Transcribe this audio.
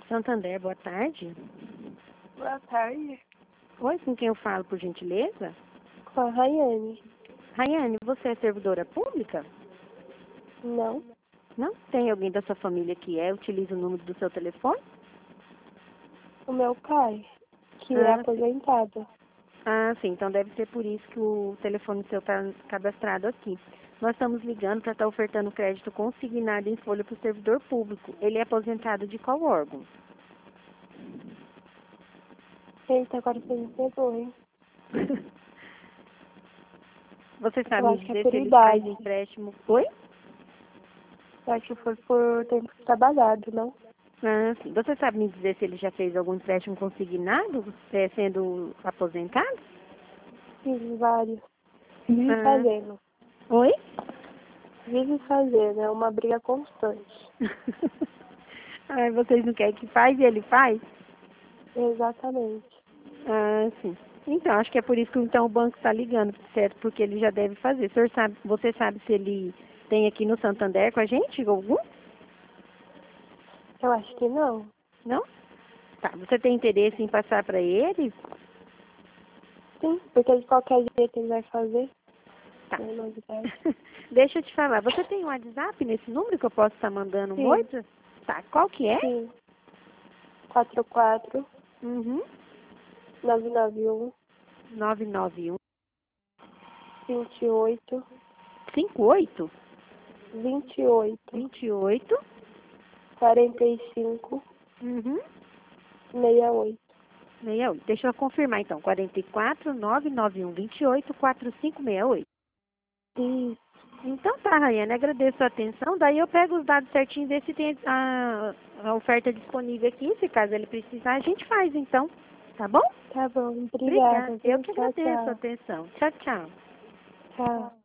Santander, boa tarde. Boa tarde. Oi, com quem eu falo, por gentileza? Com a Rayane. Rayane, você é servidora pública? Não. Não? Tem alguém da sua família que utiliza o número do seu telefone? O meu pai, que é aposentado. Sim, então deve ser por isso que o telefone seu está cadastrado aqui. Nós estamos ligando para estar ofertando crédito consignado em folha para o servidor público. Ele é aposentado de qual órgão? Eita, agora você me pegou, hein? Você Eu sabe me acho que é dizer por se ele faz idade. empréstimo? Oi? Eu acho que foi por tempo trabalhado, não? Sim. Você sabe me dizer se ele já fez algum empréstimo consignado, sendo aposentado? Fiz vários. Vive fazendo. Oi? Vive fazendo. É uma briga constante. Ai, vocês não querem que faz e ele faz? Exatamente. Sim. Então, acho que é por isso que então, o banco está ligando, certo? Porque ele já deve fazer. O senhor sabe, você sabe se ele tem aqui no Santander com a gente algum? Eu acho que não. Não? Tá. Você tem interesse em passar para ele? Sim, porque de qualquer jeito ele vai fazer. Tá. Não é novidade. Deixa eu te falar. Você tem um WhatsApp nesse número que eu posso estar mandando um oi? Sim, Tá. Qual que é? sim. 44 Uhum. 991 991 28 58 28 28 45 uhum. 68. 68. Deixa eu confirmar então. 44 991 28 4568. Isso. Então tá, Rayane, agradeço a atenção. Daí eu pego os dados certinho e ver se tem a oferta disponível aqui. Se caso ele precisar, a gente faz então. Tá bom? Tá bom. Obrigada. Obrigada, Eu viu? que Tchau, agradeço a tchau. atenção. Tchau, tchau. Tchau.